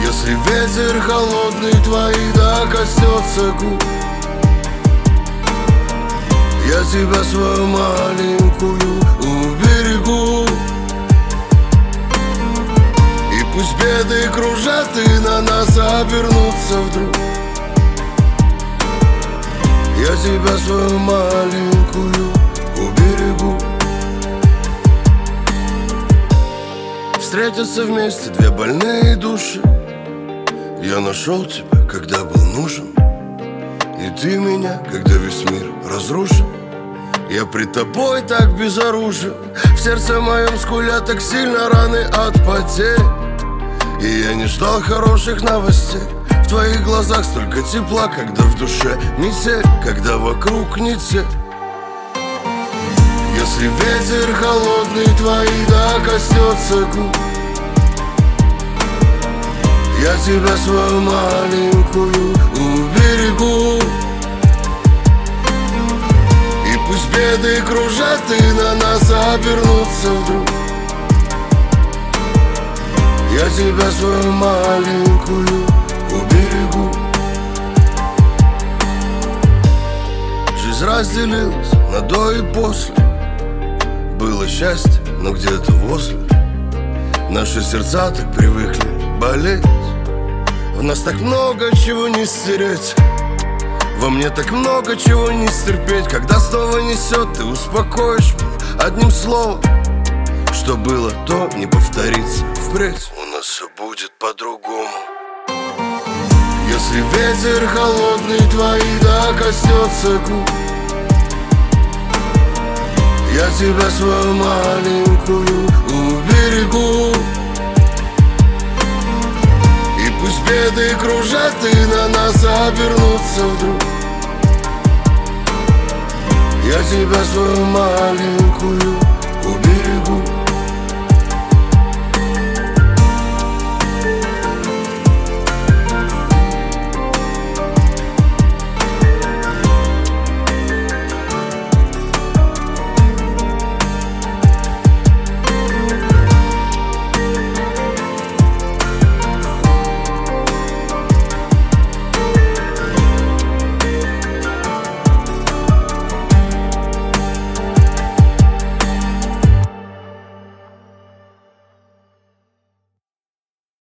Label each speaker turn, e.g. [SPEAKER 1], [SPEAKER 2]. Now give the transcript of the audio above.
[SPEAKER 1] Если ветер холодный твоих коснется губ, я тебя свою маленькую уберегу. И пусть беды кружат и на нас обернутся вдруг, я тебя свою маленькую уберегу. Встретятся вместе две больные души. Я нашел тебя, когда был нужен, и ты меня, когда весь мир разрушен. Я пред тобой так безоружен, в сердце моем скулят так сильно раны от потерь. И я не ждал хороших новостей. В твоих глазах столько тепла, когда в душе метель, когда вокруг не те. Если ветер холодный твоих коснется губ, я тебя свою маленькую уберегу. И пусть беды кружат и на нас обернутся вдруг, я тебя свою маленькую уберегу. Жизнь разделилась на до и после. Было счастье, но где-то возле. Наши сердца так привыкли болеть. В нас так много чего не стереть, во мне так много чего не стерпеть. Когда снова несет, ты успокоишь меня одним словом. Что было, то не повторится впредь. У нас все будет по-другому. Если ветер холодный твоих коснется губ, я тебя свою маленькую уберегу. И пусть беды кружат и на нас обернутся вдруг, я тебя свою маленькую уберегу.